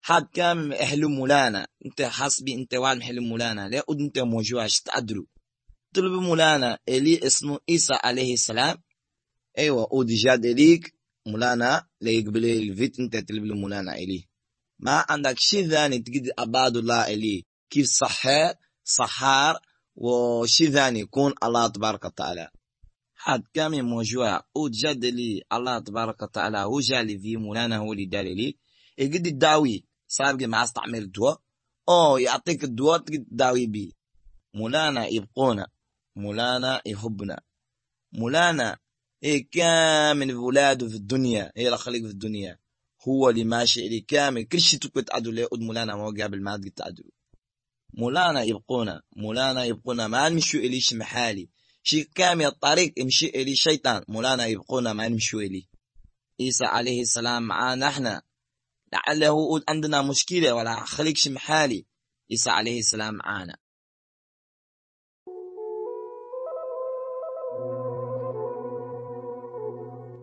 حد كان اهل مولانا انت حسبي انت واحد محل مولانا لا قد انت موجوعش تقدروا طلب مولانا الي اسمه عيسى عليه السلام ايوه ودي جاد اليك مولانا لا يقبل الفيت انت تلب مولانا الي ما عندك شيء ثاني تجد عباد الله الي كيف صحار وشيء ثاني يكون الله تبارك وتعالى حد كامل موجوع وجد لي الله تبارك وتعالى هو جالي في مولانا هو اللي داري لي يقد الداوي صار مع استعمل الدواء يعطيك الدواء تقد داوي بيه مولانا يبقونا مولانا يحبنا مولانا كامل اولاده في الدنيا الخليق في الدنيا هو اللي ماشي اللي كامل كل شيء تقول تعدوا له مولانا ما قبل ما تقول تعدوا مولانا يبقونا ما نمشوا إليش محالي شيء كامل الطريق يمشي إلي شيطان مولانا يبقونا ما نمشوا إلي عيسى عليه السلام معانا احنا لعله عندنا مشكلة ولا خليكش محالي عيسى عليه السلام معانا